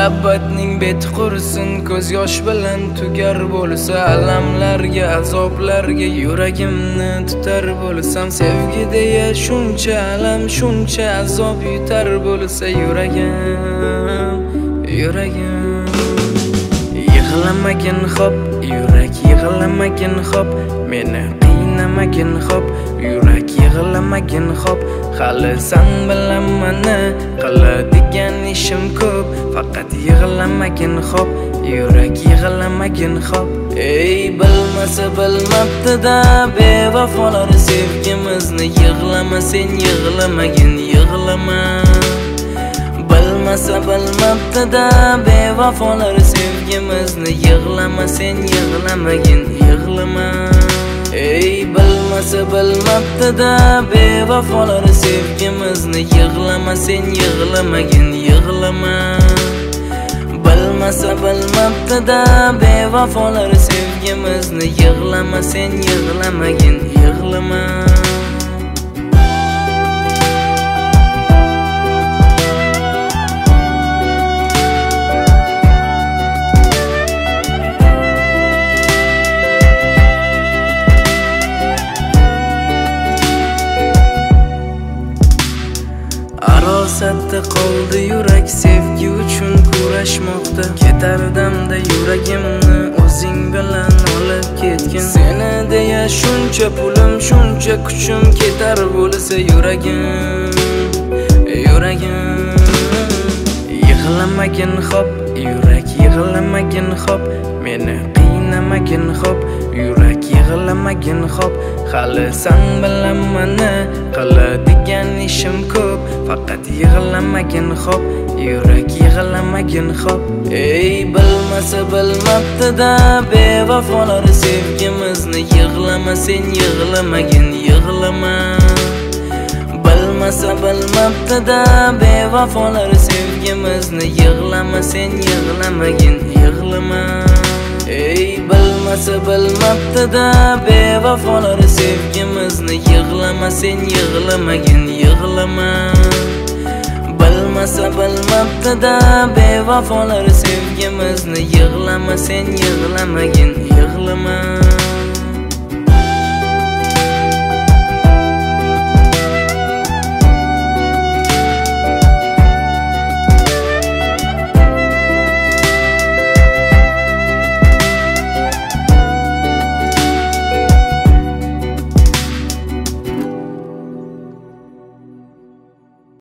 Muhabbatning beti qursin, ko'z yosh bilan tugar bo'lsa, alamlarga, azoblarga yuragimni tutar bo'lsam, sevgi deya shuncha alam, shuncha azob yutar bo'lsa yuragim, yuragim. Yig'lamagin xo'p, yurak yig'lamagin xo'p, meni qiynamagin xo'p, yurak yig'lamagin xo'p. Hali sen bilan meni qiladigan ishim ko'p, faqat yig'lamagin xo'p, yurak yig'lamagin xo'p. Ey bilmasa bilmabdi-da bevafolar sevgimizni, yig'lama sen yig'lamagin, yig'lama. Bilmasa bilmabdi-da bevafolar sevgimizni, yig'lama sen yig'lamagin, yig'lama. Ey bilmasa bilmabdi-da bevafolar sevgimizni, yig'lama sen yig'lamagin, yig'lama. Bilmasa bilmabdi-da bevafolar sevgimizni, yig'lama sen yig'lamagin, yig'lama. Arosatda qoldi yurak, sevgi uchun kurashmoqda. Ketardamda yuragimni o'zing bilan olib ketgin. Seni deya shuncha pulim, shuncha kuchim ketar bo'lsa yuragim, yuragim. Yig'lamagin xo'p, yurak yig'lamagin xo'p, meni qiynamagin xo'p, yurak yig'lamagin xo'p. Hali sen bilan meni qiladigan ishim ko'p, faqat yig'lamagin xo'p, yurak yig'lamagin xo'p. Ey bilmasa bilmabdi-da bevafolar sevgimizni, yig'lama sen yig'lamagin, yig'lama. Bilmasa bilmabdi-da bevafolar sevgimizni, yig'lama sen yig'lamagin, yig'lama. Ey bilmasa bilmabdi-da bevafolar sevgimizni, yig'lama sen yig'lamagin, yig'lama. Bilmasa bilmabdi-da bevafolar sevgimizni, yig'lama sen yig'lamagin, yig'lama.